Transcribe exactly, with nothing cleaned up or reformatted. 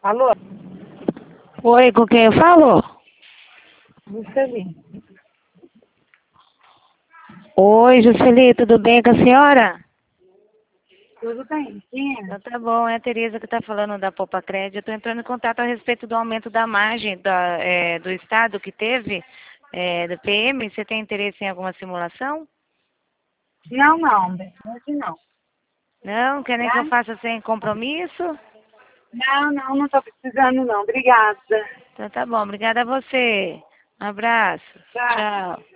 Alô? Oi, com quem eu falo? Juscelino. Oi, Juscelino, tudo bem com a senhora? Tudo bem? Quem é? Então tá bom, é a Tereza que está falando da Poupa Crédito. Eu estou entrando em contato a respeito do aumento da margem da, é, do Estado que teve, é, do P M. Você tem interesse em alguma simulação? Não, não, hoje não. Não? Quer nem que eu Tá? faça sem compromisso? Não, não, não estou precisando não. Obrigada. Então tá bom, obrigada a você. Um abraço. Tchau. Tchau.